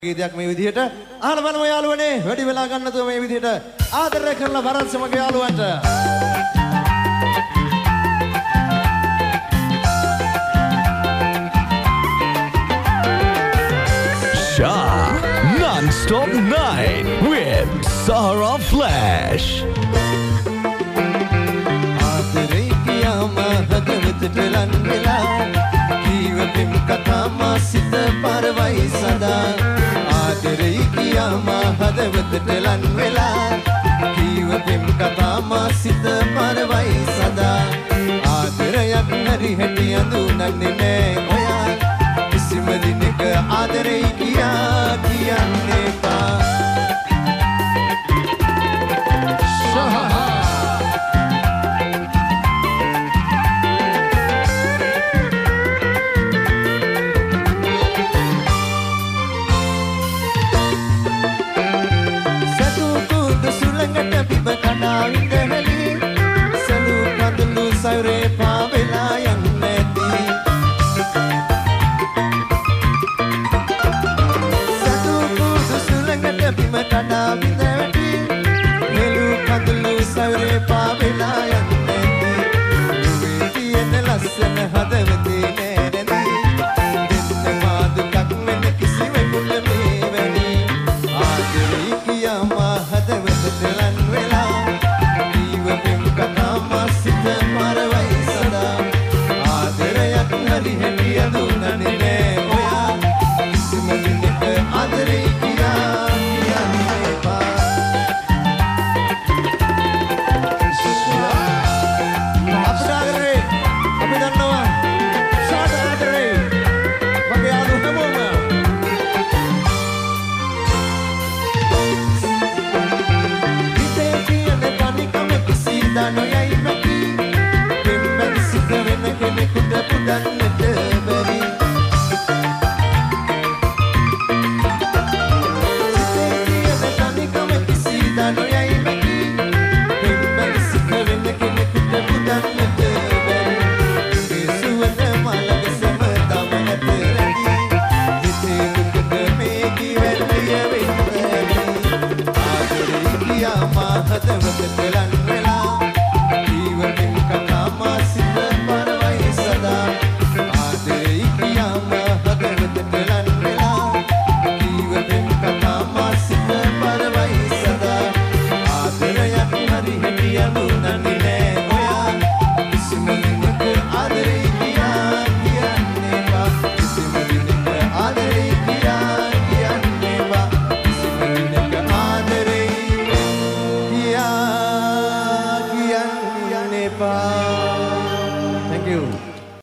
ගීතයක් මේ විදිහට අහලා බලමු යාළුවනේ වැඩි වෙලා ගන්න නැතුව මේ විදිහට ආදරය කරලා වරත් සමග යාළුවන්ට Shah Non-Stop Night with Sahara Flash. ආදරේ කියාම හදවතට ලන් වෙලා ජීවිතෙම කතාම සිත පරවයි සදා ආදරේ කියාම හදවතට ලන් වෙලා ජීවිතෙම කතාම සිත පරවයි සදා ආදරයක් හරි හැටි අඳුනන්නේ නෑ ඔයා කිසිම දිනක ආදරේ කියා කියන්නේ පා Thank you.